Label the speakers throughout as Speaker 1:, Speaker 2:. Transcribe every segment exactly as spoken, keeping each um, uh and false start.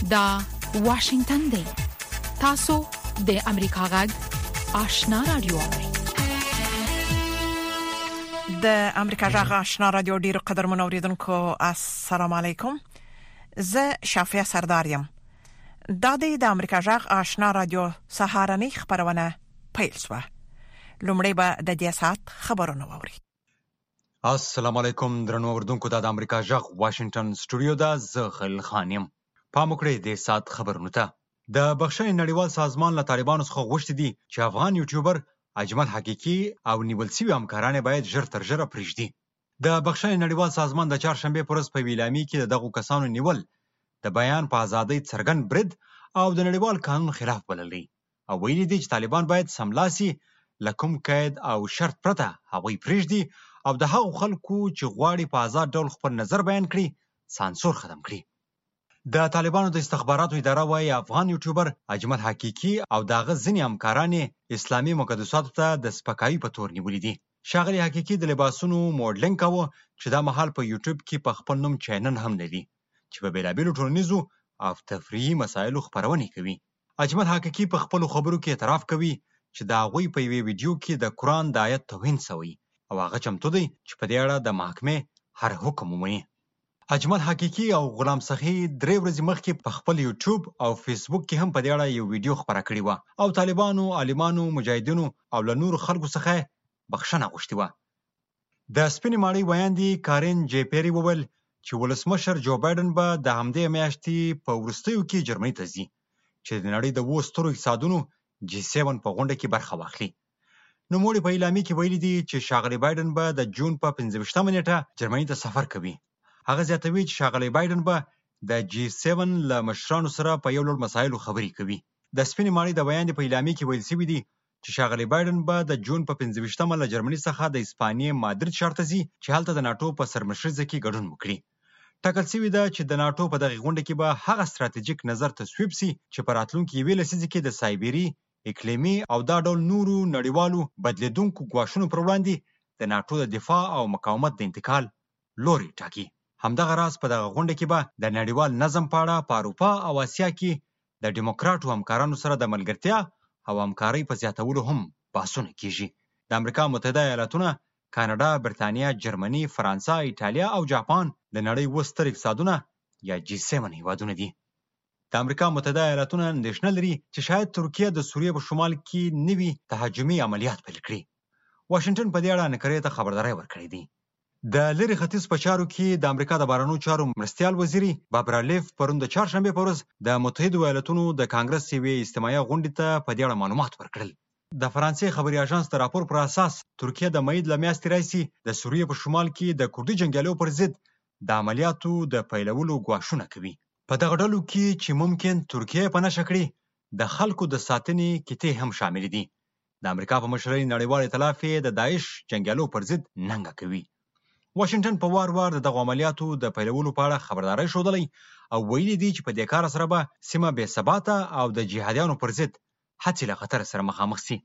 Speaker 1: دا واشنگتن دی. تاسو د امریکا غږ آشنا رادیو.
Speaker 2: د امریکا غږ آشنا رادیو ډیرو قدر منوریدونکو السلام علیکم. زه شافیا سردارم. دا د امریکا غږ آشنا رادیو سهارنی خبرونه پیل شوه. لومړی به د دې سات خبرونه ووري.
Speaker 3: السلام علیکم درنو اوردونکو. د امریکا غږ واشنگټن سټوډیو دا زه خل خانم. پام وکړئ د سات خبرونه ته. د بخښنې نړیوال سازمان له طالبانو څخه غوښتي دي چې افغان یوټیوبر اجمل حقیقي او نیول شوی همکاران باید ژر تر ژره پرېږدي. د بخښنې نړیوال سازمان د چهارشنبه پر ورځ په ویلامي کې دغه کسانو نیول د بیان په ازادۍ څرګند برید او د نړیوال قانون خلاف بللی او ویلي دي چې طالبان باید سملاسي لکم قید او شرط پرته هغوی پرېږدي او د هغو خلکو چې غواړي په آزاد ډول خپل نظر بیان کړي سانسور ختم کړي. د طالبانو د استخباراتو اداره وايي افغان یوټیوبر اجمل حقیقي او داغه ځینې همکاران اسلامي مقدساتو ته د سپکاوي په تور نیولي دي. ښاغلي حقیقي د لباسونو موډلینګ کاوه چې دا مهال په یوټیوب کې په خپل نوم چینل هم لري چې په بیلابیلو ټولنیزو او تفریحي مسایلو خبرونه کوي. اجمل حقیقي په خپل خبرو کې اعتراف کوي چې دا غوي په یوه ویډیو کې د قرآن د آیت توهین شوی او هغه چمتو دی چې په دې اړه د محکمې هر حکم ومني. اجمل حقیقي او غلام سخی درې ورځې مخکې په خپل یوټیوب او فیسبوک کې هم په دې اړه یو ویډیو خبره کړې و او طالبانو، عالمانو، مجاهدینو او له نورو خلکو څخه بخښنه غوښتې و. د سپینې ماڼۍ ویاندې کارین جی پیری وویل چې ولسمشر جو بایدن به د همدې میاشتې په وروستیو کې جرمني ته ځي چې د نړۍ د اوو سترو اقتصادونو جی سیون په غونډه کې برخه واخلي. نوموړي په اعلامیه کې ویلي دي چې ښاغلی بایدن به د جون په پنځه ویشتمه نیټه جرمني ته سفر کوي. هغه زیاتوي چې ښاغلی بایدن به د جی سیون له مشرانو سره په یو ډول مسایلو خبرې کوي. د سپینې ماڼۍ د ویاندې په اعلامیه کې ویل شوي دي چې ښاغلی بایدن به د جون په پنځه ویشتمه له جرمني څخه د اسپانیې مادرید ښار ته ځي چې هلته د ناټو په سرمشریزه کې ګډون وکړي. ټاکل شوي ده چې د ناټو په دغه غونډه کې به هغه ستراتیژیک نظر تصویب شي چې په راتلونکي یوې لسیزې کې د سایبري، اقلیمي او دا ډول نورو نړیوالو بدلیدونکو ګواښونو پر وړاندې د ناټو د دفاع او مقاومت د انتقال لوري ټاکي. همدغه راز په دغه غونډه کې به د نړیوال نظم په اړه په اروپا او اسیا کې د ډیموکراټو همکارانو سره د ملګرتیا او همکارۍ په زیاتولو هم بحثونه کیږي. د امریکا متحده ایالاتونه، کاناډا، برتانیا، جرمني، فرانسه، ایټالیا او جاپان د نړۍ اووه ستر اقتصادونه یا جی سیون هیوادونه دي. د امریکا متحده ایالاتونه اندېښنه لري چې شاید ترکیه د سوریې په شمال کې نوي تهاجمي عملیات پیل کړي. واشنګټن په دې اړه انکارې ته خبرداری ورکړی دی. د لرې ختیځ په چارو کې د امریکا د بهرنیو چارو مرستیال وزیري بابرالیف پرون د چهارشنبې په ورځ د متحدو ایالاتونو د کانګرس یوې اجتماعي غونډې ته په دې اړه معلومات ورکړل. د فرانسې خبري اژانس د راپور پر اساس ترکیه د مئی له میاشتې راهیسې د سوریې په شمال کې د کردي جنګیالیو پر ضد د عملیاتو د پیلولو ګواښونه کوي. په دغه ډلو کې چې ممکن ترکیه په نښه کړي د خلکو د ساتنې کیتې هم شامل دي. د امریکا په مشرۍ نړیوال ائتلاف د داعش جنګیالو پر ضد ننګه کوي. واشنګټن په وار وار د دغه عملیاتو د پیلولو په اړه خبرداری ښودلی او ویلي دي چې په دې کار سره به سیمه بې ثباته او د جهادیانو پر ضد هڅې له خطر سره مخامخ شي.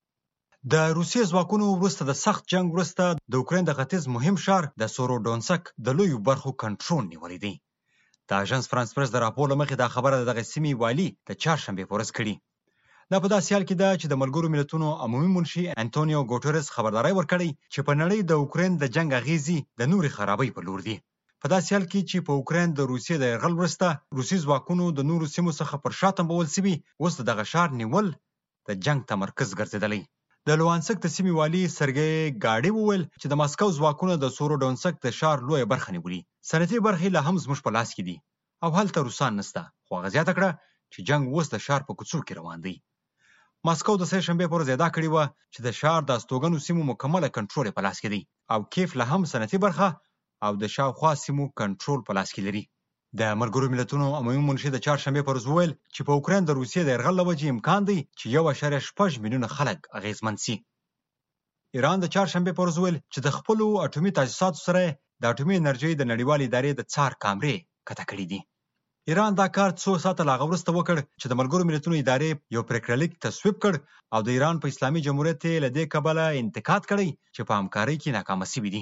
Speaker 3: د روسیې ځواکونو وروسته د سخت جنگ وروسته د اوکراین د ختیځ مهم ښار د سورودونسک د لویو برخو کنټرول نیولی دی. د اژانس فرانس پرس د راپور له مخې دا خبره د دغه سیمې والي د چهارشنبې په ورځ کړې. دا په داسې حال کې ده چې د ملګرو ملتونو عمومي منشي انټونیو ګوټرس خبرداری ورکړی چې په نړۍ د اوکراین د جنگ اغیزې د نورې خرابۍ په لور دي. په داسې حال کې چې په اوکراین د روسیې د یرغل وروسته روسي ځواکونو د نورو سیمو څخه پر شا تمبول شوي، اوس د دغه ښار نیول د جنگ تمرکز ګرځېدلی. د لوانسک د سیمې والي سرګی ګاډي وویل چې د ماسکو ځواکونه د سورودونسک د ښار لویه برخه نیولي. صنعتي برخې لا هم زموږ په لاس کې دي او هلته روسان نشته، خو هغه زیاته کړه چې جنگ اوس د ښار په کوڅو کې روان دی. ماسکو د سه شنبې پر ورځ ادعا کړې وه چې د ښار د استوګنو سیمو مکمله کنټرول په لاس کې دی او کیف لا هم صنعتي برخه او د شاوخوا سیمو کنټرول په لاس کې لري. د ملګرو ملتونو عمومي منشي د چهارشنبې پر ورځ وویل چې په اوکراین د روسیې د یرغل له وجې امکان دی چې یو اعشاریه شپږ میلیونه خلک اغېزمن شي. ایران د چهارشنبې پر ورځ ویل چې د خپلو اټومي تاسیساتو سره د اټومي انرژۍ د نړیوالې ادارې د څار کامرې قطع کړي دي. ایران دا کار څو ساعته لا وروسته وکړ چې د ملګرو ملتونو ادارې یو پریکړه لیک تصویب کړ او د ایران په اسلامي جمهوریت له دې کبله انتقاد کړی چې په همکارۍ کې ناکامه شوي دي.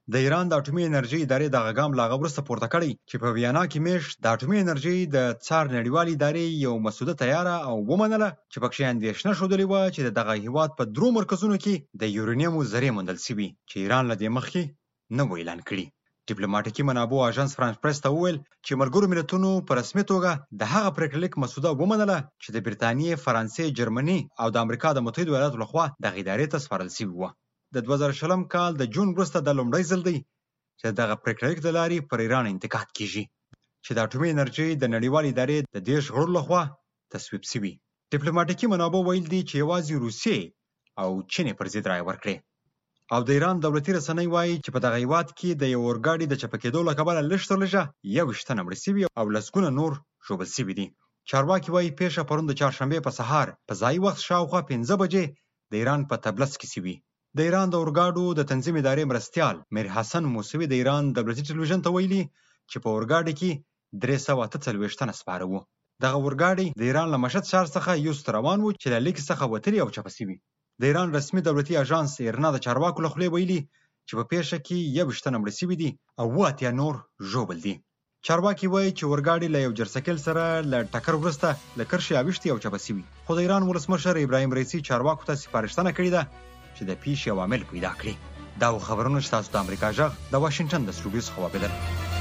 Speaker 3: د ایران د اټومي انرژي ادارې د غاګام لاغه وروسته پورته کړی چې په ویانا کې میش د اټومي انرژي د څار نړیوالې ادارې یو مسوده تیاره او ومنله چې پکې اندېښنه ښودلې وه چې دغه هیواد په درو مرکزونو کې د یورانیم ذرې موندل شوي چې ایران له دې مخکې نه و اعلان کړي. ډیپلوماټیکي منابعو اژانس فرانس پریس ته وویل چې ملګرو ملتونو په رسمي توګه د هغه پریکړه لیک مسوده ومنله چې د برتانیې، فرانسې، جرمني او د امریکا د متحده ایالاتو لخوا دغه ادارې ته سپارل شوي وه. د دوه زره شلم کال د جون وروسته د لومړی ځل دی چې دغه پریکړه لیک د لارې پر ایران انتقاد کیږي چې د اټومي انرژي د نړیوالې ادارې د دېرش غړو لخوا تصویب شوي. ډیپلوماټیکي منابعو ویل دي چې یوازې روسیې او چین پر ضد رایه ورکړې او د ایران دولتي رسنۍ وایي چې په دغه هیواد کې د یو اورګاډي د چپه کېدو له کبله لږ تر لږه یوویشت تنه مړه شوي او لسګونه نور ژوبل شوي دي. چارواکي وایي پیښه پرون د چهارشنبې په سهار په ځایي وخت شاوخوا پنځه بجې د ایران په طبلس کې شوي. د ایران د اورګاډو د تنظیم ادارې مرستیال میر حسن موسوي د ایران دولتي ټلویزیون ته ویلي چې په اورګاډي کې درې سوه اته څلوېښت تنه سپاره وو. دغه اورګاډي د ایران له مشهد ښار څخه یوسف روان وو چې له لیک څخه وتلي او چپه شوي. د ایران رسمي دولتي اژانس ایرنا د چارواکو له خولې ویلي چې په پیښه کې یوویشت تنه مړه شوي دي او اووه اتیا نور ژوبل دي. چارواکي وایي چې اورګاډي له یو جرثقیل سره له ټکر وروسته له کرښې اوښتي او چپه شوي. خو د ایران ولسمشر ابراهیم رئیسي چارواکو ته سپارښتنه کړې ده چې د پیښې عوامل پیدا کړي. دا خبرونه چې تاسو د امریکا غږ د واشنگټن د سټوډیو څخه واورېدل.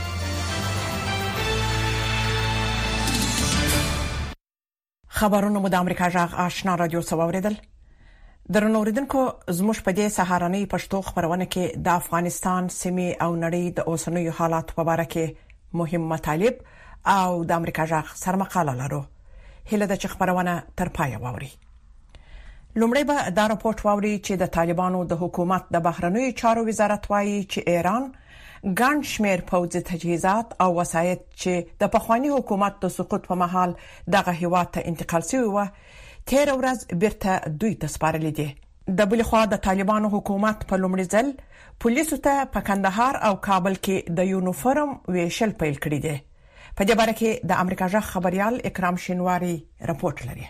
Speaker 2: خبرونه مو د امریکا غږ آشنا رادیو څخه واورېدل. درنو اوریدونکو زموږ په دې سهارنۍ پښتو خبرونه کې د افغانستان سیمې او نړۍ د اوسنیو حالات په اړه کې مهم مطالب او د امریکا غږ سرمقاله لرو. هله د خبرونه تر پای واوري. لومړی به دا راپورټ واوري چې د طالبانو د حکومت د بهرنیو چارو وزارت وايي چې ایران ګڼ شمېر پوځي تجهیزات او وسایط چې د پخوانی حکومت د سقوط په مهال دغه هیواد ته انتقال شوی و تیر ورځ بیرته دوی ته سپارل دي. د بل خوا د طالبانو حکومت په لومړي ځل پولیسو ته په کندهار او کابل کې د یونیفورم ویشل پیل کړی دي. په دې باره کې د امریکا غږ خبريال اکرام شینواری راپورټ لري.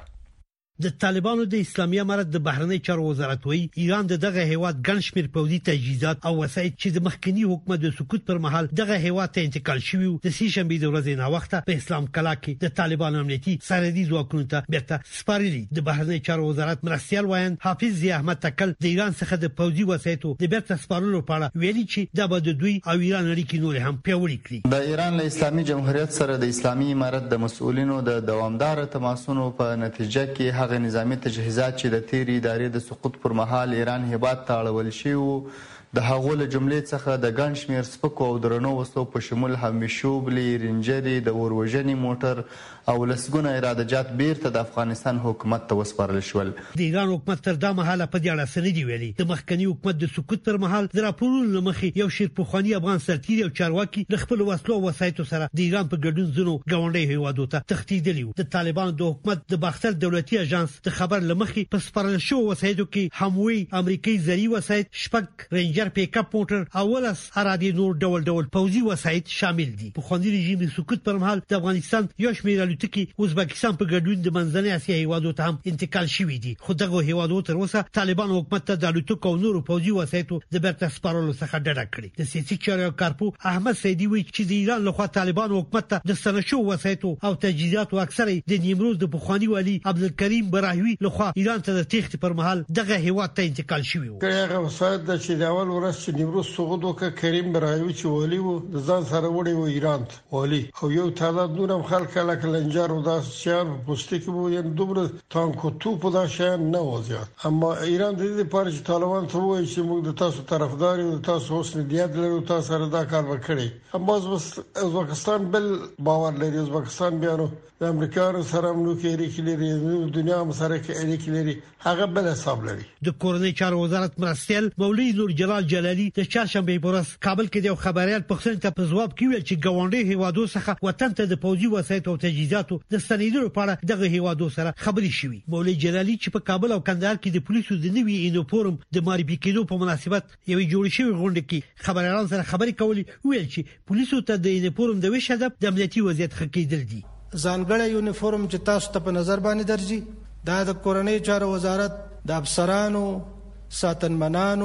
Speaker 4: د طالبانو د اسلامي امارت د بهرنی چارو وزارت وی ایران د دغه هیواد ګڼ شمېر پوځي تجهیزات او وسایط چې د مخکنی حکومت د سقوط پر مهال دغه هیواد ته انتقال شوی د سې شنبې د ورځې نه وخته په اسلام کلا کې د طالبانو امنیتي سرحدي ځواکونو ته بیرته سپارلي. د بهرنی چارو وزارت مرستیال وایي حافظ ضیا احمد تکل د ایران څخه د پوځي وسایطو د بیرته سپارلو په اړه ویلي چې دا به د دوی او ایران اړیکې نور هم پیاوړې کړي.
Speaker 5: د ایران له اسلامي جمهوریت سره د اسلامي امارت د مسؤلینو د دوامدار تماسونو په نتیجه کې هغه نظامی تجهیزات چې د تیری ادارې د سقوط پر مهال ایران هیواد ته اړول شوی د هغو له جملې څخه د ګڼ شمېر سپکو او درنو وسلو په شمول همیشوبلې، رینجرې، د اوروژنې موټر او لسګونه اراده جات بیرته د افغانستان حکومت ته وسپارل شول.
Speaker 4: د ایران حکومت تر دا مهاله په دې اړه څه نه دی ویلي. د مخکنی حکومت د سقوط پر مهال د راپورونو له مخې یو شیر پخوانی افغان سرتیري او چارواکي د خپل وسلو او وسایطو سره د ایران په ګډون ځینو ګاونډي هیوادو ته تښتېدلي وو. د طالبانو د حکومت د باختر دولتي اژانس د خبر له مخې په سپارل شوو وسایطو کې هموی امریکایي زری وسایط، شپږ رینجر پیک اپ موټر او ولس اراده نور ډول ډول پوځي وسایط شامل دي. په خوندي رژیم د سقوط پر مهال د افغانستان یو شمېر الوتکې ازبکستان په ګډون د منځنۍ اسیا هیوادو ته هم انتقال شوي دي. خو دغه هیوادو تر اوسه طالبان حکومت ته د الوتکو او نورو پوځي وسایطو د بیرته سپارلو څخه ډډه کړې. د سیاسي چارو کارپو احمد سیدي وایي چې د ایران لخوا طالبان حکومت ته د سنشو وسایطو او تجهیزاتو اکثره د نیمروز د پخوانی والی عبدالکریم براهوی لخوا ایران ته د تېښتې پر مهال دغه هیواد ته انتقال شوي وو.
Speaker 6: هغه وسایط د چې د اول ورځ چې نیمروز سقوط وکړ کریم براهوی چې والی وو د ځان سره وړي وو ایران ته والی خو یو تعداد نور هم خلک لکه لنجر او داس شهر پوسټکی وو یعنی دومره تانکو توپ دا شان نه و زیات. اما ایران د دې لپاره چې طالبان ته وایي چې موږ د تاسو طرفدار یو، تاسو اوس نه دیات لرو، تاسو سره دا کار وکړي. اما ازبکستان بل باور لري. ازبکستان بیا نو د امریکا سره هم نو کې اړیکې لري، د دنیا هم سره کې اړیکې لري، هغه بل حساب لري.
Speaker 4: د کورنۍ چارو وزارت مرستیال مولوی نور جلال جلالی د چهارشنبه په ورځ کابل کې د خبريال پښتون ته په ځواب کې ویل چې ګاونډي هیوادو څخه وطن ته د پوځي وسایط او تجهیزاتو د ستنېدلو په اړه دغه هیوادو سره خبرې شوې. مولوی جلالی چې په کابل او کندهار کې د پولیسو د نوي یونیفورم د معرفي کېدو په مناسبت یوې جوړې شوې غونډه کې خبريالانو سره خبرې کولې، ویل چې پولیسو ته د یونیفورم د ویش هدف د امنیتي وضعیت ښه کېدل دي.
Speaker 7: ځانګړی یونیفورم چې تاسو ته په نظر باندې درځي دا د کورنۍ چارو وزارت د افسرانو، ساتنمنانو،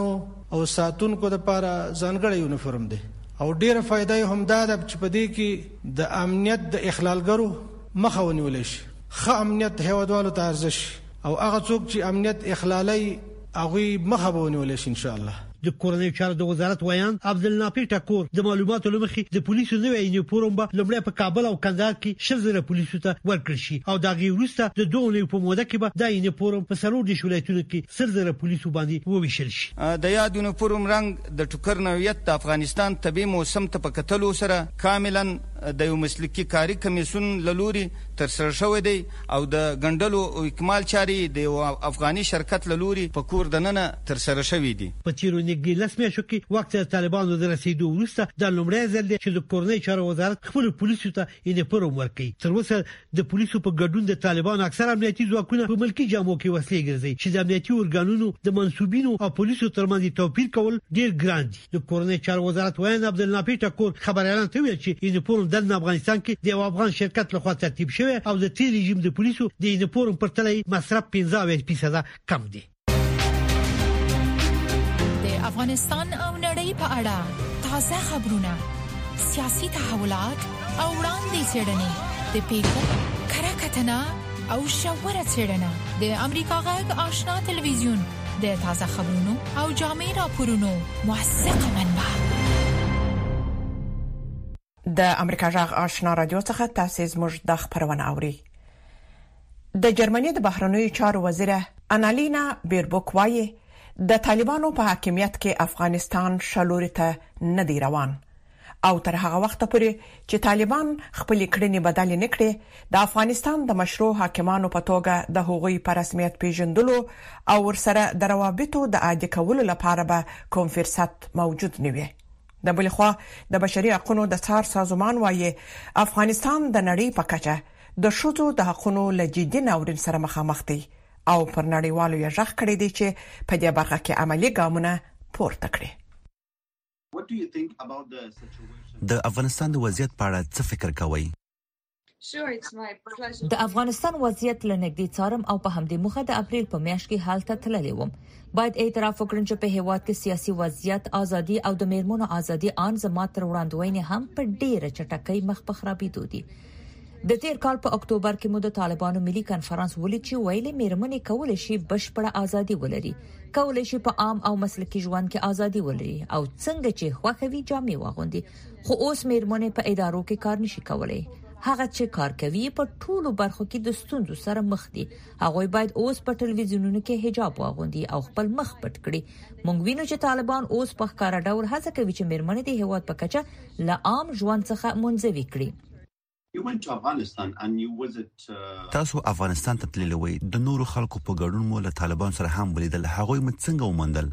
Speaker 7: او ساتونکو لپاره ځانګړی یونیفورم دی او ډیره فائدہ هم دا ده چې په دې کې د امنیت د اخلالګرو مخه ونیول شي. ښه امنیت هیوادوالو ته ارزش او هغه څوک چې امنیت اخلالي هغه مخه ونیول شي ان شاء الله.
Speaker 4: د کورنۍ چارو د وزارت ویان عبدالنافع ټکور د معلوماتو لمخې د پولیسو نوې یونیفورم به لومړی په کابل او کندهار کې شل زره پولیسو ته ورکړل شي او دا غي وروسته د دوه نوي په موده کې به د یونیفورم په سلور د ولایتونو کې سل زره پولیسو باندې وویشل شي.
Speaker 8: د یاد یونیفورم رنګ د ټوکر نوعیت د افغانستان طبي موسم ته په کتلو سره کاملا د یو مسلکي کاری کمیسون لوري تر سره شوی دی او د ګندلو او اکمال چاري د افغاني شرکت لوري په کور دننه تر سره شوی دی.
Speaker 4: په تیرو نګي لسمه شو کې وخت طالبانو د رسیدو وروسته د لومړی ځل چې د کورنۍ چارو وزارت خپل پولیسو ته یونیفورم ورکړي. تر اوسه د پولیسو په ګډون د طالبانو اکثر امنیتي ځواکونه په ملکی جامو کې وسلې ګرځي چې د امنیتي اورګانونو د منسوبینو او پولیسو ترمنځ توپیر کول ډیر ګران دي. د کورنۍ چارو وزارت ویان عبدالنافع ټکور خبريالان ته ویل چې یونیفورم د افغانستان کې د افغان شرکت لخوا ترتیب شوی او د تیر رژیم د پولیسو د یونیفورم پر تلای مصرف پنځه فیصد کم دی.
Speaker 1: افغانستان او نړۍ په اړه تازه خبرونه، سیاسي تحولات او وړاندې څرګندې د پیښو کره کتنه او شاوره څرګندنه د امریکا غږ آشنا تلویزیون د تازه خبرونو او جامع راپورونو موثقه منبع.
Speaker 2: د امریکا غږ آشنا رادیو څخه تاسو زموږ د خبرونه اوري. د جرمني د بهرنیو چارو وزیر انالینا بیربوک وایي د طالبانو په حاکمیت کې افغانستان شلوري ته نه دی روان او تر هغه وخت پورې چې طالبان خپل کړنې بدل نه کړي د افغانستان د مشروع حاکمانو په توګه د حقوقي په رسمیت پیژندلو او ورسره د روابطو د عادي کولو لپاره به کوم فرصت موجود نه وي. د بل خوا د بشري حقوقو د څار سازمان وايي افغانستان د نړۍ په کچه د شوتو د حقوقو لجدي ناورین سره مخامخ دی او پر نړیوالو یې ژغ کړی دی چې په دې برخه کې عملی ګامونه پورته کړي.
Speaker 9: د افغانستان د وضعیت په اړه څه فکر کوئ؟
Speaker 10: د افغانستان وضعیت لنګدي څارم او په همدې مخه د اپریل په میاشت کې حالت تللی وم. باید اعتراف وکړم چې په هیواد کې سیاسي وضعیت، ازادي او د میرمنو ازادي ان زمات تر وړاندوینې هم په ډیره چټکۍ مخ په خرابېدو دي. د تیر کال په اکتوبر کې مو د طالبانو ملي کانفرنس ولې چې ویلي میرمنې کولای شي بشپړه ازادي ولري، کولای شي په عام او مسلکي ژوند کې ازادي ولري او څنګه چې خوښوي جامې واغوندي. خو اوس میرمنې په ادارو کې کار نشي کولای. هغه چې کار کوي په ټولو برخو کې د ستونزو سره مخ دي. هغه باید اوس په ټلویزیونونو کې حجاب واغوندي او خپل مخ پټ کړي. موږ وینو چې طالبان اوس په ښکارا ډول هڅه کوي چې میرمنې د هیواد په کچه له عام ژوند څخه منځوي کړي.
Speaker 9: تاسو افغانستان ته تللی وئ، د نورو خلکو په ګډون مو له طالبان سره هم ولیدل، هغوی مو څنګه ومندل؟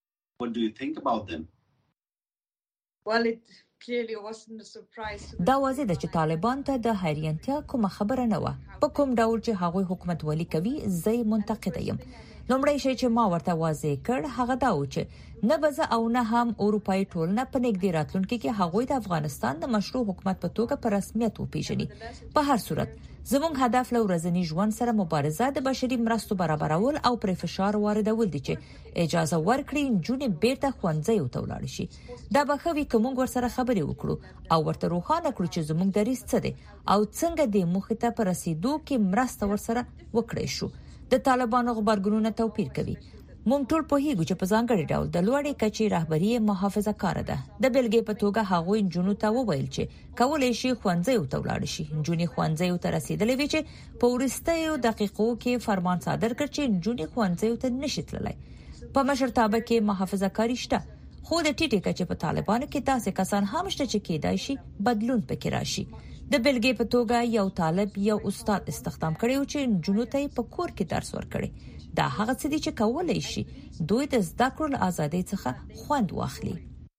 Speaker 10: دا واضح ده چې طالبان ته د حیرانتیا کومه خبره نه و. په کوم ډول چې هغوی حکومت ولي کوي زه منتقد یم. لومړی شی چې ما ورته واضح کړ هغه دا و چې نه بزه او نه هم اروپאי ټولنه په نږدې راتلونکي کې هغوی د افغانستان د مشروع حکومت په توګه په رسمیت وپیژني. په هر صورت زموږ هدف له ورځني ژوند سره مبارزه، د بشري مرستو برابرول او پر فشار واردول دي چې اجازه ورکړي نجونې بیرته ښوونځي ته ولاړ شي. دا به ښه وي که موږ ورسره خبرې وکړو او ورته روښانه کړو چې زموږ دریځ څه دی او څنګه د موخې ته په رسیدو کې مرسته ورسره وکړي شو. د طالبانو خبرګونونه توپیر کوي. موږ ټول په هیڅ چې په ځانګړي ډول د لوړې کچې رهبری محافظه کار ده. د بلګې په توګه هغوی جنونو ته وویل چې کولای شي خوانځي ته ولاړ شي. جنونی خوانځي ته رسیدلې وی چې په ورستیو دقیقو کې فرمان صادر کړ چې جنونی خوانځي ته نشي تللی. په مشرتابه کې محافظه کاری شته، خو د ټیټه کچې په طالبانو کې تاسو کسان هم شته چې کېدای شي بدلون پکې راشي. د بلګې په توګه یو طالب یو استاد استخدام کړی چې جنونو ته په کور کې درس ورکړي. دا هغه څه دي چې کولای شي دوی د زده کړو ازادۍ څخه خوند واخلي.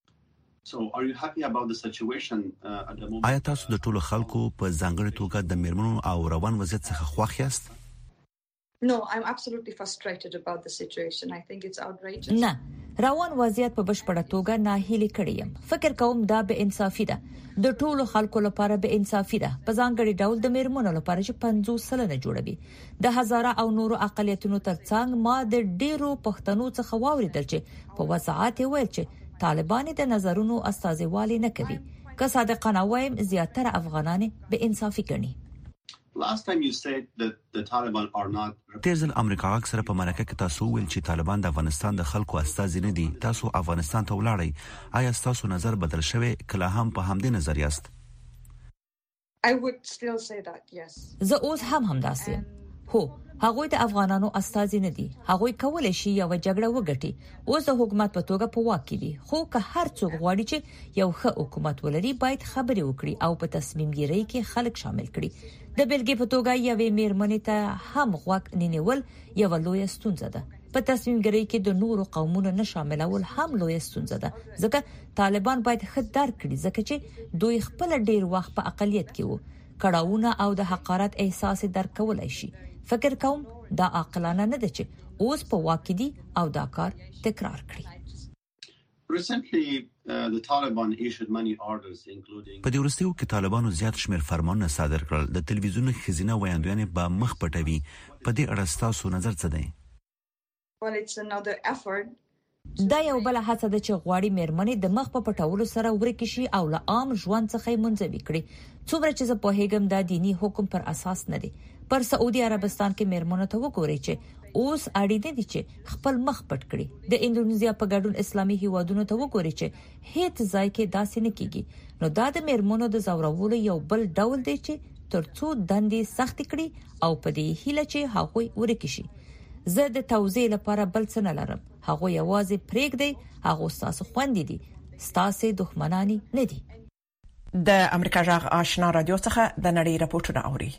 Speaker 9: آیا تاسو د ټولو خلکو په ځانګړي توګه د میرمنو او روان وضعیت څخه خوښ یاست؟
Speaker 11: No, I'm absolutely frustrated about the situation. I think it's outrageous.
Speaker 10: نه روان وضعیت په بشپړه توګه ناهیلي کړی یم. فکر کوم دا به انصافي ده. د ټولو خلکو لپاره به انصافي ده. په ځانګړي ډول د میرمنو لپاره چې پنځوس سلنه جوړوي. د هزاره او نورو اقلیتونو ترڅنګ ما د ډیرو پښتنو څخه واوریدل چې په وضاحت ویل چې طالبان د نظرونو استازیوالي نه کوي. که صادقانه وایم زیاتره افغانان به انصافي کوي.
Speaker 12: Last time you said that the Taliban are not.
Speaker 9: تیرځل امریکا اکثره په مرکه کې تاسو ویل چې طالبان د افغانستان د خلکو استازي نه دي. تاسو افغانستان ته ولاړی. آیا تاسو نظر بدل شوی کله هم په همدې نظر یاست؟
Speaker 11: I would still say that, yes.
Speaker 10: زه اوس هم همداسې یم. هو هغوی د افغانانو استازي نه دي. هغوی کولای شي یو جګړه وګټي. اوس د حکومت په توګه په واک کې دي. خو که هر څوک غواړي چې یو ښه حکومت ولري باید خبرې وکړي او په تصمیم نیولو کې خلک شامل کړي. د بلګې په توګه یوې میرمنې ته هم غوږ ننیول یو لوی ستونزه ده. په تصمیم ګرۍ کې د نورو قومونو نه شاملول هم لوی ستونزه ده. ځکه طالبان باید ښه درک کړي ځکه چې دوی خپل ډیر وخت په اقلیت کې وو. کړهونه او د حقارت احساس درک کولای شي. فکر کوم دا عاقلانه نه ده چې اوس په واکې دي او دا کار تکرار کړي.
Speaker 12: Recently, uh, the Taliban issued many orders, including.
Speaker 9: په دې وروستیو کې طالبانو زیات شمېر فرمانونه صادر کړل. د تلویزیون خزینه ویاندویانې به مخ پټوي. په دې اړه ستاسو نظر څه دی؟
Speaker 11: Well, it's another effort.
Speaker 10: دا یو بل هڅه ده چې غواړي میرمنې د مخ په پټولو سره ورکه شي او له عام ژوند څخه یې منځوي کړي. څومره چې زه پوهیږم دا دینی حکم پر اساس نه دی. پر سعودي عربستان کې میرمنو ته وګورئ چې اوس اړینه دي چې خپل مخ پټ کړي. د انډونیزیا په ګډون اسلامي هیوادونو ته وګورئ چې هیڅ ځای کې داسې نه کیږي. نو دا د میرمنو د زورولو یو بل ډول دی چې ترڅو دندې سخت کړي او په دې هیله چې هغوی ورکه شي. زه د توزیع لپاره بل څه نه لرم. هغه یوازې پرېږدي. هغه تاسو خوندې دي. تاسو دښمنانی نه دي.
Speaker 2: د امریکا جغ آشنا رادیو څخه د نړۍ راپورټونه اوري.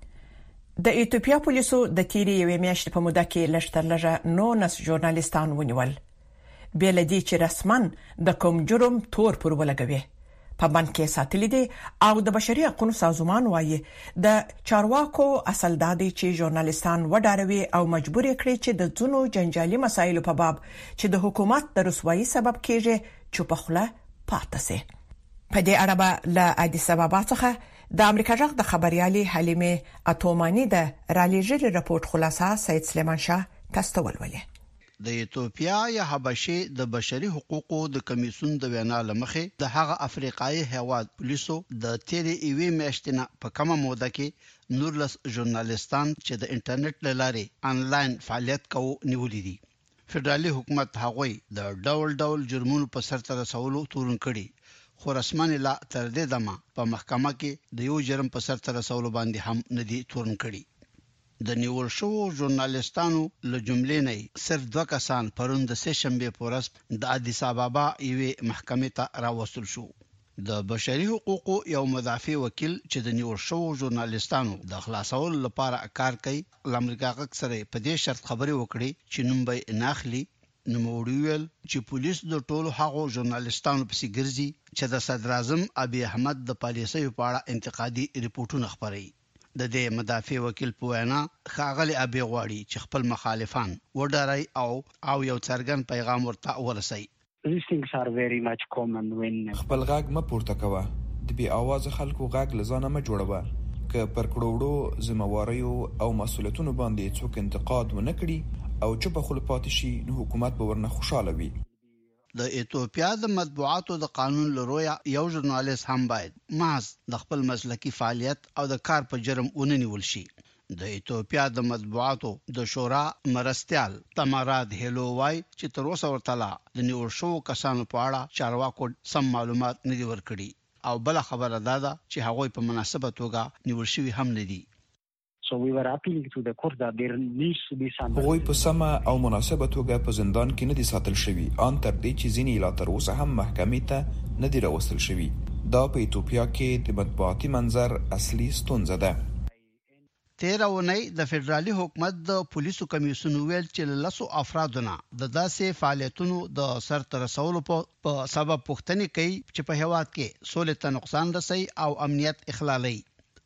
Speaker 2: د ایتوپیا پولیسو د تیری یوې میاشتې په موده کې لږتر لږه نو نس ژورنالیستان ونیول. بل دي چې رسمن د کوم جرم تور پر ولګوي. په بند کې ساتلې دي او د بشري حقوقو سازمان وايي د چارواکو اصل دادي چې ژورنالیستان وډاروي او مجبور کړي چې د ځونو جنجالي مسایلو په باب چې د حکومت د رسوایی سبب کېږي چوپ خله پاتې سي. په دې اړه به له ادیس ابابا څخه د امریکا جغ د خبريالي حلیمه اتومانی د رالیجری راپورټ خلاصه سید سلیمان شاه تاسو ولولې.
Speaker 13: د ایتوپیا یا حبشه د بشري حقوقو د کمیسیون د وینا لمخې د هغه افریقایي هیواد پولیسو د تیرې ایوي میاشتنه په کومه موده کې نورلس ژورنالیستان چې د انټرنیټ لارې انلاین فعالیت کوي نیولې دي. فدرالي حکومت هغوی د ډول ډول جرمونو په سر ته رسولو تورن کړي. خو رسمن لا تر دې دمه په محکمه کې د یو جرم په سر ته رسولو باندې هم ندي تورن کړي. د نیول شو ژورنالیستانو له جملې نه صرف دوه کسان پرون د سه شنبه په ورځ د ادیس ابابا یوې محکمې ته راوستل شو. د بشري حقوقو یو مدافع وکیل چې د نیول شو ژورنالیستانو د خلاصولو لپاره کار کوي امریکا اکثره په دې شرط خبرې وکړي چې نوم به ناخلي. نو موړیول چې پولیس د ټولو هغو ژورنالیستانو په سیګرزي چې د صدر اعظم ابي احمد د پالیسۍ په اړه انتقادي ریپورتونه خبري. د دې مدافع وکیل په وینا خاغلی ابي غواړي چې خپل مخالفان وډاري او او یو څرګند پیغام ورته ورسي.
Speaker 14: خپل غږ م پورته کوه. د بي आवाज خلکو غږ لزانه م جوړوه. ک پر کړوړو ذمہواریو او مسولیتونو باندې څوک انتقاد ونه کړي او چې په خپل پاتې شي نو حکومت به ورنه خوشاله وي.
Speaker 13: د ایتوپیا د مطبوعاتو د قانون لرویا یو ژورنالیست هم باید محض د خپل مسلکی فعالیت او د کار په جرم ونیول شي. د ایتوپیا د مطبوعاتو د شورا مرستيال تماراد هلووای چې تر اوسه ورته د نیول شو کسانو په اړه چارواکو سم معلومات نه دی ورکړي او بل خبره ده چې هغوی په مناسبه توګه نیول شوی هم نه دي.
Speaker 14: So we were appealing to the court that there needs to be some. هغوی په سمه او مناسبه توګه په زندان کې نه دي ساتل شوی ان تر دې چې ځینې لا تر اوسه هم محکمې ته نه دي راوستل شوی. دا په ایتوپیا کې د مطبوعاتي منظر اصلي ستونزه ده.
Speaker 13: تیر اونۍ د فدرالي حکومت د پولیسو کمیسیون ویل چې لاسو افرادونه د داسې فعالیتونو د سر ته رسولو په سبب پوښتنې کوي چې په هیواد کې سولې ته نقصان رسي او امنیت اخلالي.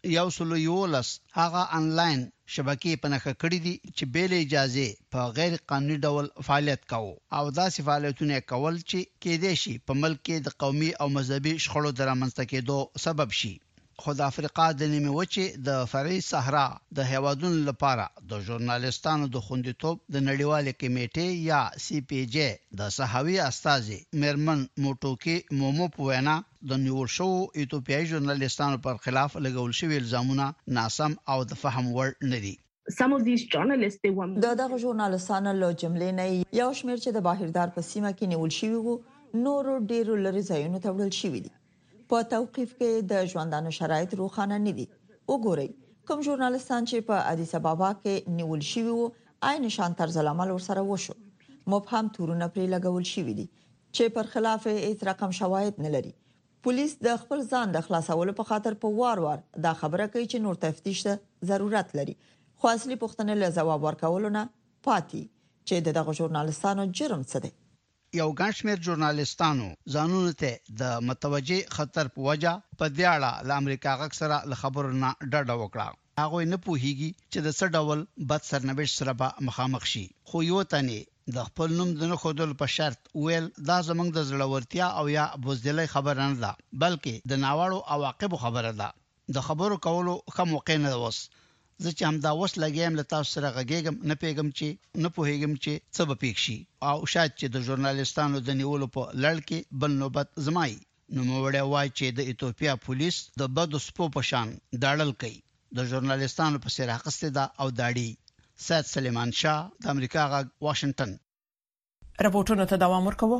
Speaker 13: یو سلو یولس هغه انلاین شبکې په نخښه کړې دي چې بل اجازه په غیر قانوني ډول فعالیت کوي او داسې فعالیتونه کول چې کېدې شي په ملک کې د قومي او مذهبي شخړو درامنځته کېدو سبب شي. خو د افریقا د نیمه وچې د فرعي صحرا د هیوادونو لپاره د ژورنالیستانو د خوندیتوب د نړیوالې کمیټې یا سی پی جی د صحوي استازي مرمن موټوکی مومو په وینا د نیول شو ایتوپیایي ژورنالیستانو پر خلاف لګول شوی الزامونه ناسم او د فهم وړ نه دي.
Speaker 15: Some of these journalists they want
Speaker 10: د دغه ژورنالیستانو له جملې نه یو شمېر چې د باهردار په سیمه کې نیول شوی وو نورو ډیرو لري ځایونو ته وړل شوی دي. په توقیف کې د ژوندانه شرایط روښانه نه دي. وګورئ کوم ژورنالیستان چې په ادیس ابابا کې نیول شوی وو عین شان طرز العمل ورسره وشو. مبهم تورونه پرې لګول شوی دي چې پر خلاف هیڅ رقم شواهد نه لري. پولیس د خپل ځان د خلاصولو په خاطر په وار وار دا خبره کوي چې نور تفتیش ته ضرورت لري. خو اصلي پوښتنه له ځواب ورکولو نه پاتې چې دغه ژورنالیستانو جرم څه دی.
Speaker 13: یو ګڼشمیر ژورنالیستانو ځانونو ته د متوجه خطر په وجه په دیاړه له امریکا غږ سره له خبرو نه ډډه وکړه. هغه نه پوهیږي چې د څه ډول بد سرنوشت سره به مخامخ شي. خو یو تنه د خپل نوم د نه خودل په شرط ویل دا زمنګ د زړورتیا او یا بوزدلۍ خبره نه ده بلکې د ناوړو عواقب خبره ده. د خبرو کولو کوم موقع نه وس زه چې هم دا وس لګیم له تاسو سره غږیږم نه پیغام چې نه پوهیږم چې څه به پیښ شي او شاید چې د ژورنالیستانو د نیولو په لړ کې بل نوبت زمای نو موړی وای چې د ایتوپیا پولیس د بدو سپو په شان داړل کوي. د ژورنالیستانو په سر اخیسته ده او داړي. سید سلیمان شاه د امریکا غږ واشنگټن.
Speaker 2: رپورټونو ته دوام ورکوو.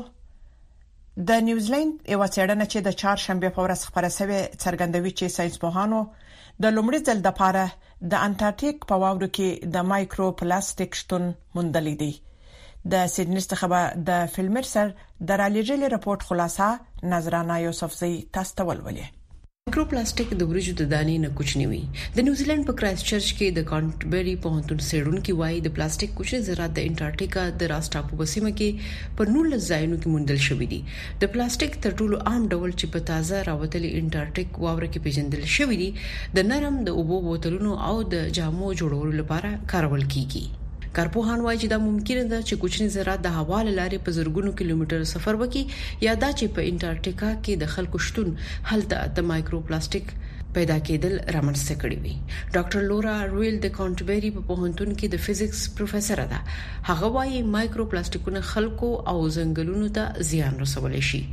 Speaker 2: د نیوزیلند یو څېړنه چې د چهارشنبه په ورځ خبره شوې څرګندوي چې ساينسپوهانو د لومړي ځل د پاره د انټارکټیک په واورو کې د مایکرو پلاستیک شتون موندلې دي. د سیدنی څخه د فیلمرسر د رالیجل رپورت خلاصه نظرانه یوسفزی تاسو ته ولولې.
Speaker 16: مایکرو پلاستیک د ورجو د دانې نه کوچنی وي. د نیوزیلند په کرایسټ چرچ کې د کانټبری پوهنتون څېړونکو وايي د پلاستیک کوچنی ذرات د انټارکټیکا د راستاپو په سیمه کې په نولس ځایونو کې موندل شوي دي. د پلاستیک تر ټولو عام ډول چې په تازه راوتلي انټارکټیک واوره کې پیژندل شوی دی د نرم د اوبو بوتلونو او د جامو جوړولو لپاره کارول کیږي. کارپوهان وايي چې دا ممکنه ده چې کوچني ذرات د هوا لارې په زرګونو کیلومتر سفر وکړي یا دا چې په انټارکټیکا کې د خلکو شتون هلته د مایکرو پلاستیک پیدا کېدل رامنځته کړی وي. ډاکټر لورا رویل د کانټبری په پوهنتون کې د فزکس پروفیسور ده. هغه وايي مایکرو پلاستیکونه خلکو او ځنګلونو ته زیان رسولی شي.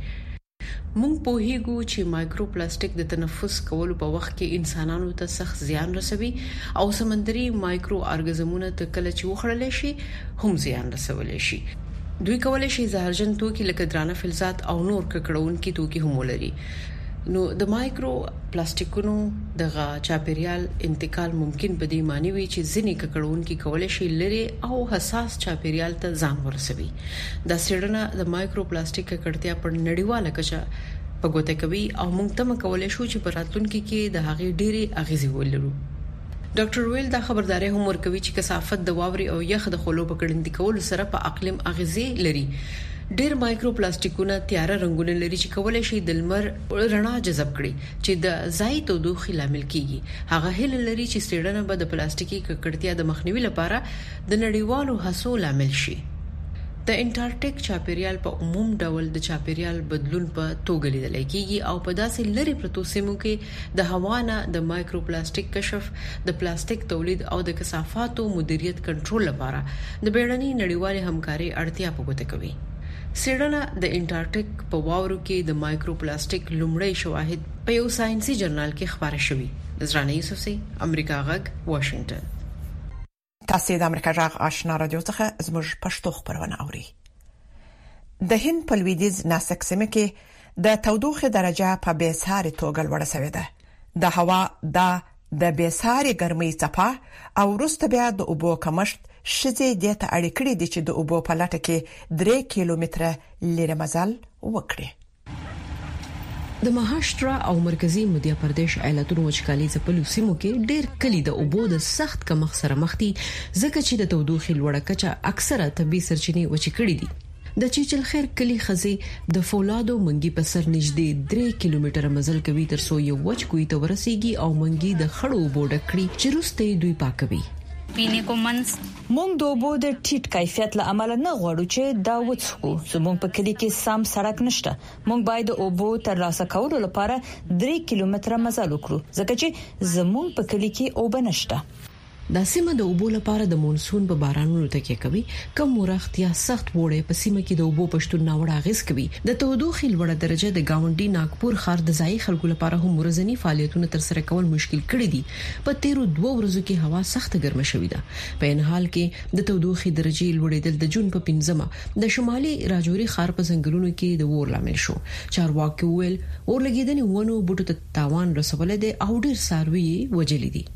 Speaker 16: مونږ په هیګو چې مایکرو پلاستیک د تنفس کولو په وخت کې انسانانو ته سخت زیان رسوي او سمندري مایکرو ارګانیزمونه ته کله چې وخړل شي هم زیان رسولای شي. دوی کولای شي زهرجن توکي لکه درانه فلزات او نور ککړونکي توکي هم ولري. نو د مایکرو پلاستیکونو دغه چاپیریال انتقال ممکن په دې معنی وي چې ځینې ککړونکي کولای شي لري او حساس چاپیریال ته ځان ورسوي. دا څېړنه د مایکرو پلاستیک ککړتیا پر نړیواله کچه په ګوته کوي او موږ تم کولای شو چې په راتلونکي کې د هغې ډېری اغیزې ولرو. ډاکټر ویل دا خبرداري هم ورکوي چې کثافت د واوري او یخ د خلو په کډندې کولو سره په اقلیم اغیزې لري. ډېر مایکرو پلاستیکونه تیار رنگونه لري چې کولای شي د لمر رڼا جذب کړي چې د ځای تودوخې لامل کیږي. هغه هیله لري چې څېړنه به د پلاستیکي ککړتیا د مخنیوي لپاره د نړیوالو هڅو لامل شي. د انټارکټیک چاپیریال په عموم ډول د چاپیریال بدلون په توګه لیدل کېږي او په داسې لري پرتو سیمو کې د هوا نه د مایکرو پلاستیک کشف، د پلاستیک تولید او د کثافاتو مدیریت کنټرول لپاره د بیړنۍ نړیوالې همکاري اړتیا په ګوته کوي. څېړنه د انټارکټیک په واورو کې د مایکرو پلاستیک لومړی شواهد په یو ساينسي جرنال کې خبره شوې. نظرانه یوسفزی، امریکا غږ، واشنگټن.
Speaker 2: تاسو د امریکا غږ آشنا رادیو څخه زموږ پښتو خبرونه اورئ. د هند په لویدیځ ناسک سیمه کې د تودوخې درجه په بیساري توګه لوړه شوې ده. د هوا د د بیساري ګرمۍ څپه او وروسته بیا د اوبو کمښت شځې د ته اړ کړې دي چې د اوبو په لټه کې درې کیلومتره لري مزل وکړي.
Speaker 16: د مهاشترا او مرکزی مدیا پردیش ایالتونو وچکالي ځپلو سیمو کې ډېر کلی د اوبو د سخت کمښت سره مخ دي ځکه چې د تودوخې لوړه کچه اکثره طبي سرچینې وچ کړي دي. د چیچل خیر کلی خزي د فولادو منګي په سر نږدې درې کیلومتره مزل کوي تر څو یو وچ کوی ته ورسیږي او منګي د خړو بوډکړي چې روسته دوی پاکوي.
Speaker 10: پینې کومنس مونږ د اوبو د ټیټ کیفیت له امله نه غواړو چې دا وڅښو. زموږ په کلی کې سم سړک نشته. مونږ باید د اوبو ترلاسه کولو لپاره درې کیلومتره مزل وکړو ځکه چې زموږ په کلی کې اوبه نشته.
Speaker 16: د سیمه د اوبو لپاره د مونسون په بارانونو تکیه کوي. کم ورخت یا سخت وړې په سیمه کې د اوبو پښتون ناوړه غیس کوي. د تودوخې لوړه درجه د گاونډي ناګپور ښار د ځای خلکو لپاره هم ورځنی فعالیتونه تر سره کول مشکل کړي دي. په تیرو دوه ورځو کې هوا سخت ګرمه شوې ده. په ان حال کې د تودوخې درجه لوړېدل د جون په پنځمه د شمالي راجوري ښار په ځنګلونو کې د ور لامل شو. چارواکي ویل اورلګیدنې ونه بوټو ته تاوان رسول دي او ډیر ساروي وجلې دي.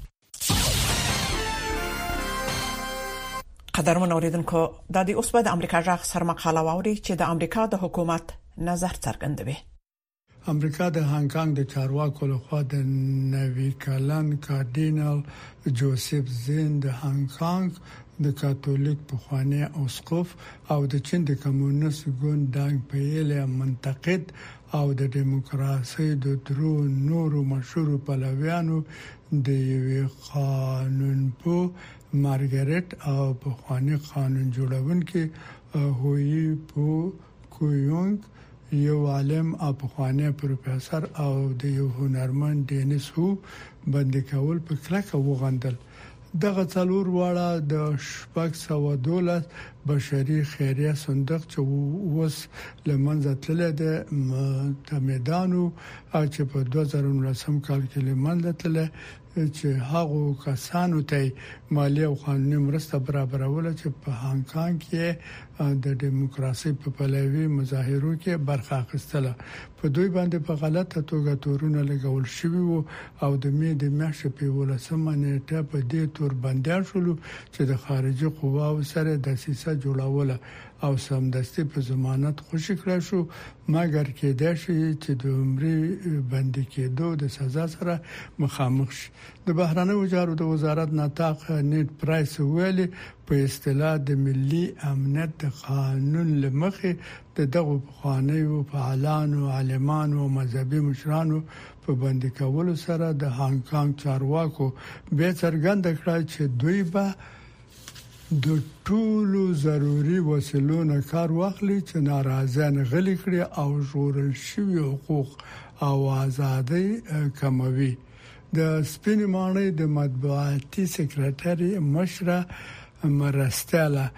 Speaker 2: قدرمن اوریدونکو د دې اوس په د امریکا ژغ سره مقاله واوري چې د امریکا د حکومت نظر څرګندوي.
Speaker 17: امریکا د هانګ کانګ د چارواکو لخوا د نوي کلن کارډینل جوزف زین د هانګ کانګ د کاتولیک پخوانی اسقف او د چین د کمونیست ګوند دانګ پیل منتقد او د دیموکراسي د درو نورو مشهور پلویانو د یو قانون په مارګریټ او پخوانی قانون جوړونکي هوی پو کویونګ یو عالم او پخوانی پروفیسور او د یو هنرمند دینیس هو باندې کول په کلکه وغندل. دغه څلور واړه د شپږ سوه دولس بشري خیریه صندوق چې وس لمنځه تللی د متحدانو چې په دوه زره نولسم کال کې لمنځه تللی چې هغه کسانو ته مالی او قانوني مرسته برابرول چې په هانګ کانګ کې د دیموکراسي په پلوي مظاهرو کې برخه اخیستله. په دوی باندې په غلطه توګه تورونه لګول شوی وو او د می د میاشتې په ولسمه نیټه په دې تور باندې شول چې د خارجي قواو سره د سیاست جوړاوله او سمدستي په ضمانت خوشی کړی شو مګر کې د شي چې د عمرې بندي کېدو د سزا سره مخامخ شي. د بهرانه وزارت د وزارت نطاق نیټ پرایس ویلي په اصطلاح د ملي امنیت د قانون لمخې د دغه قانوني فعالانو عالمانو او مذهبي مشرانو په باندې کولو سره د هانګ کانګ چارواکو به څرګند کړ چې دوی به د ټولو ضروري وسیلو نه کار واخلي چې ناراضیان غلي کړي او ژغورل شوی حقوق او ازادي کموي. د سپین ماڼۍ د مطبوعاتي سکرټري مشره مرستاله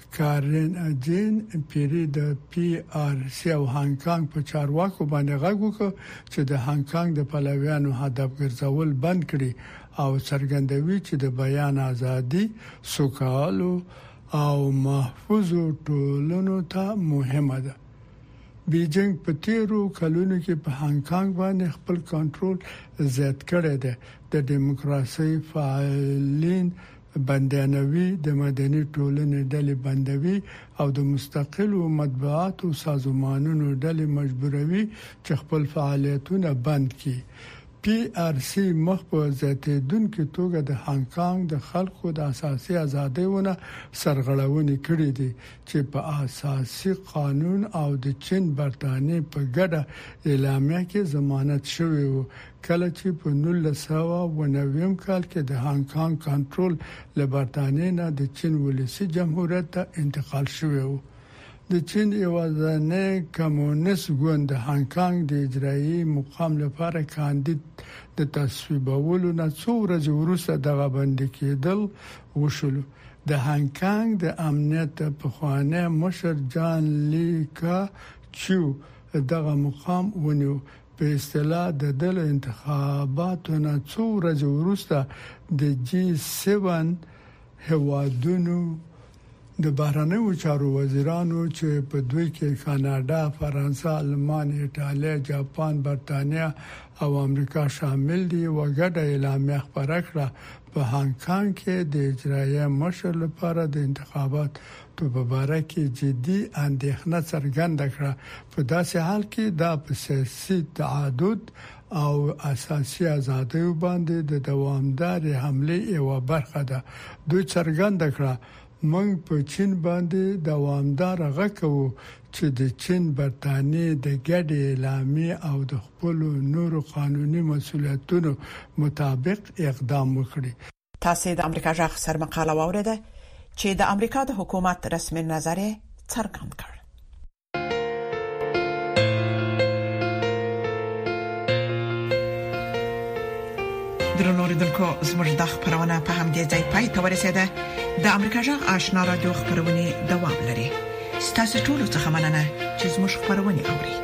Speaker 17: کارن جین پیری د پی آر سی او هانګ کانګ په چارواکو باندې غږ وکړ چې د هانګ کانګ د پلویانو هدف ګرځول بند کړي او څرګندوي چې د بیان ازادي سوکالو او محفوظ ټولنو ته مهمه ده. بیجینګ په تیرو کلونو کې په هانګ کانګ باندې خپل کنټرول زیات کړی دی. د دیموکراسي فعالین بندانوي د مدني ټولنې ډلې بندوي او د مستقل مطبوعاتو سازمانونو ډلې مجبوروي چې خپل فعالیتونه بند کړي. پی آر سی مخ په زیاتېدونکو توګه د هانګ کانګ د خلکو د اساسي ازادیونو سرغړونې کړې دي چې په اساسي قانون او د چین برتانیې په ګډه اعلامیه کې ضمانت شوی وو کله چې په نولس سوه او نوي کال کې د هانګ کانګ کنټرول له برتانیې نه د چین ولسی جمهوریت ته انتقال شوی وو. د چین یوازینی کمونیست ګوند د هانګ کانګ د اجرایي مقام لپاره کاندید د تصویبولو نه څو ورځې وروسته دغه بندي کېدل وشول. د هانګ کانګ د امنیت پخوانی مشر جان لیکا چو دغه مقام ونیو. په اصطلاح د دل انتخاباتو نه څو ورځې وروسته د جی سیون هوادونو د بهرنیو چارو وزیرانو چې په دوی کې کاناډا، فرانسه، آلمان، ایټالیا، جاپان، برتانیا او امریکا شامل دي وګړه اعلامیه خبره کړه په هانګ کانګ کې د اجرایي مشر لپاره د انتخابات په اړه کې جدي اندېښنه څرګنده کړه. په داسې حال کې دا په سیاسي تعهد او اساسي ازادیو باندې د دوامدار حمله یو برخه ده. دوی څرګنده کړه موږ په چین باندې دوامدار غکو چې د چین برتانیې د ګډې اعلامیې او د خپل نورو قانوني مسولیتونو مطابق اقدام وکړي.
Speaker 2: تاسو د امریکا ځخ سر مقاله واوریده چې د امریکا د حکومت رسمي نظر څرګند کړ. درنو ریدونکو زموږ د خبرونه په همدې ځای پای ته ورسېده. د امریکا ځخ آشنا رادیو خبرونه دوام لري. ستاسو ټول څه مننه چې زموږ خبرونه اوري.